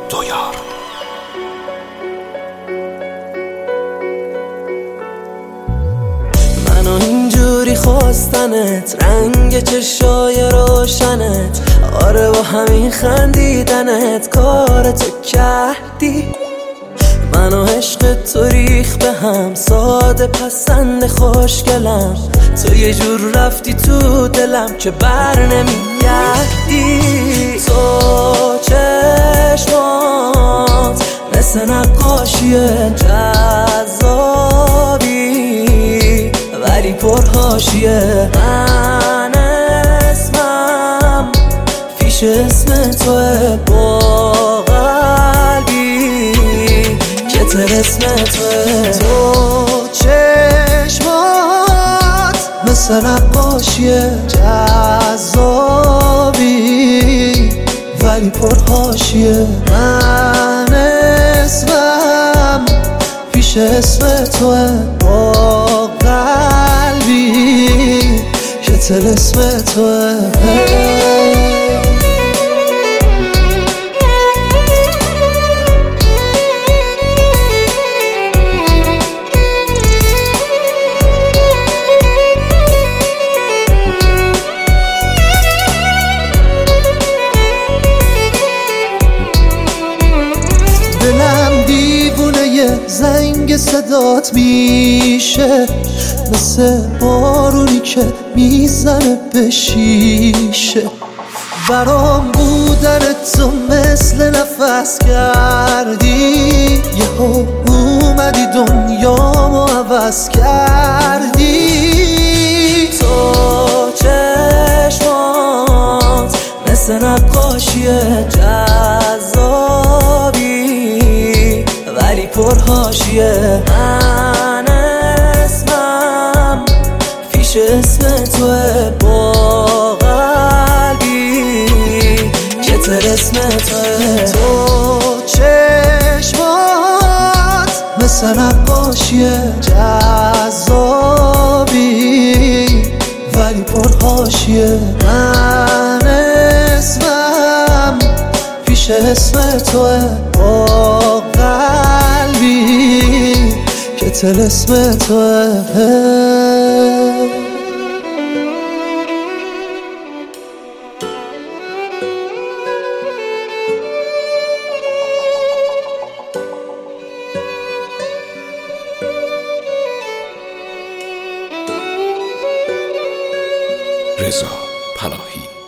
دویار. منو اینجوری خواستنت، رنگ چشای روشنت، آره با همین خندیدنت کارتو کردی. منو عشق تو ریخ به هم، ساده پسند خوشگلم، تو یه جور رفتی تو دلم که بر نمیگردی. تو چشمات مثل نقاشیه، جذابی ولی پرحاشیه. من اسمم پیش اسم توه، با قلبی که طلسم توه. تو چشمات مثل نقاشیه، جذابی ولی پرحاشیه. من اسمم پیش اسم توه، با قلبی که طلسم توه. دلم دیوونه زنگ صدات میشه، مثل بارونی که میزنه به شیشه. برام بودن تو مثل نفس کردی، یهو اومدی دنیامو عوض کردی. تو چشمات مثل نقاشیه، جذابی ولی پرحاشیه. من اسمم پیش اسم توه، با قلبی که طلسم توه. تو چشمات مثل نقاشیه، جذابی ولی پرحاشیه. من اسمم پیش اسم توه، با قلبی که طلسم توه. رضا پناهی.